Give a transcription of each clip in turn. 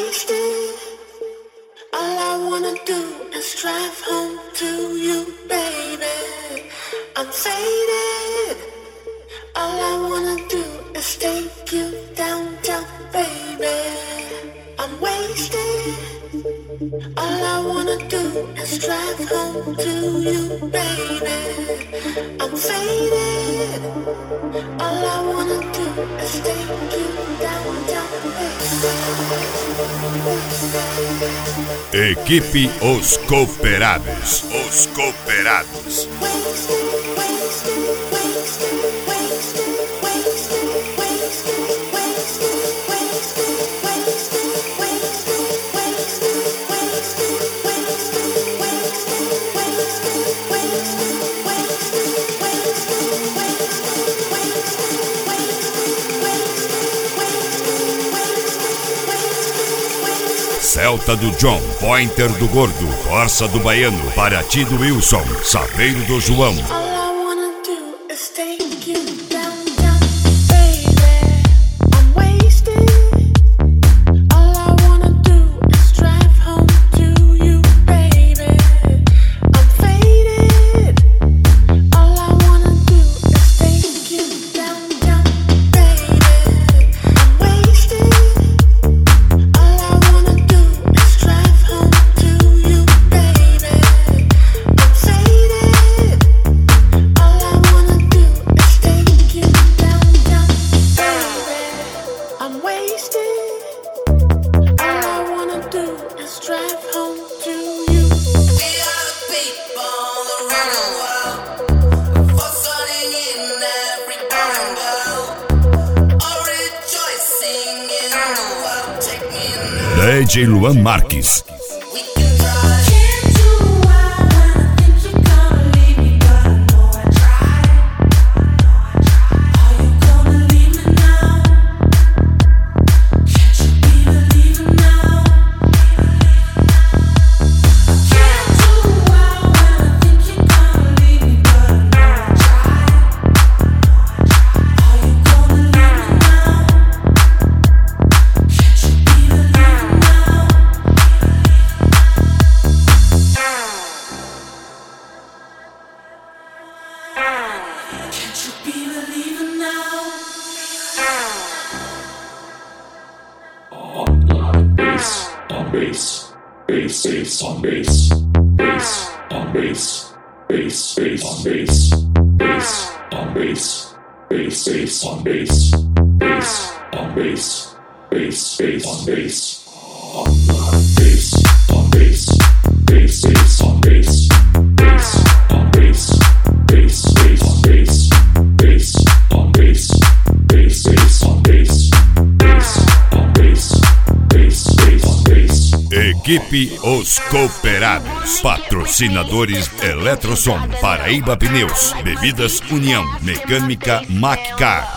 wasted. All I wanna do is drive home to you, baby. I'm faded. All I wanna do is take you downtown, baby. I'm wasted. All I wanna do is drive home to you, baby. I'm faded. All I wanna do is take you downtown, baby. Equipe Os Cooperados. Os Cooperados. Celta do John, Pointer do Gordo, Corsa do Baiano, Paraty do Wilson, Saveiro do João. DJ Luan Marques. Equipe Os Cooperados. Patrocinadores Eletrosom, Paraíba Pneus, Bebidas União, Mecânica Maccar.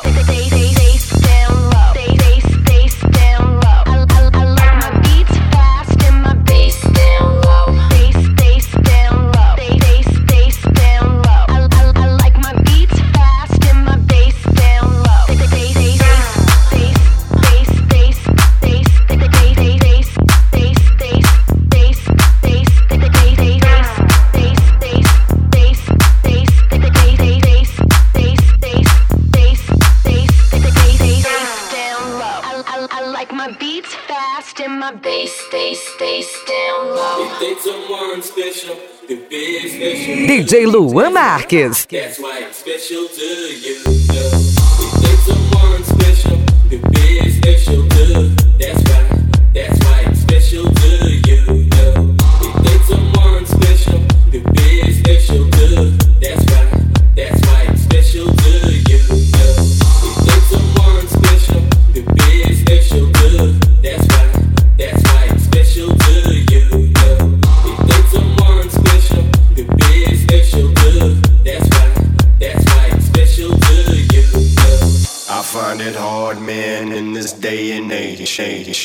DJ Luan Marques. That's why it's special to you. If there's someone special, to be special too. That's why it's special to you. If there's someone special, to be special too. That's why it's special to you. If there's someone special, to be special too. That's why it's special to you. If there's someone special, to be special too. That's why it's special to you. I find it hard, man, in this day and age. Shady.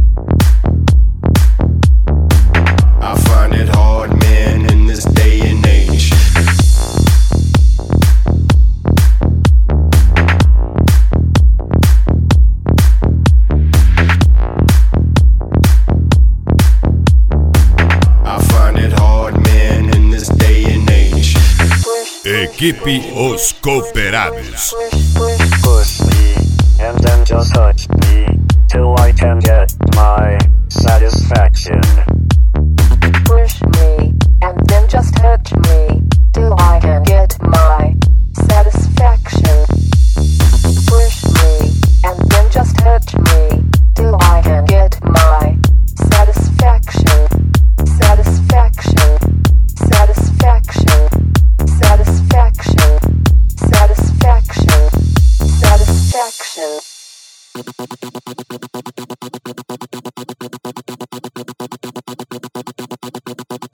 I find it hard, man, in this day and age. Equipe Os Cooperados. Push me, and then just touch me, till I can get my satisfaction.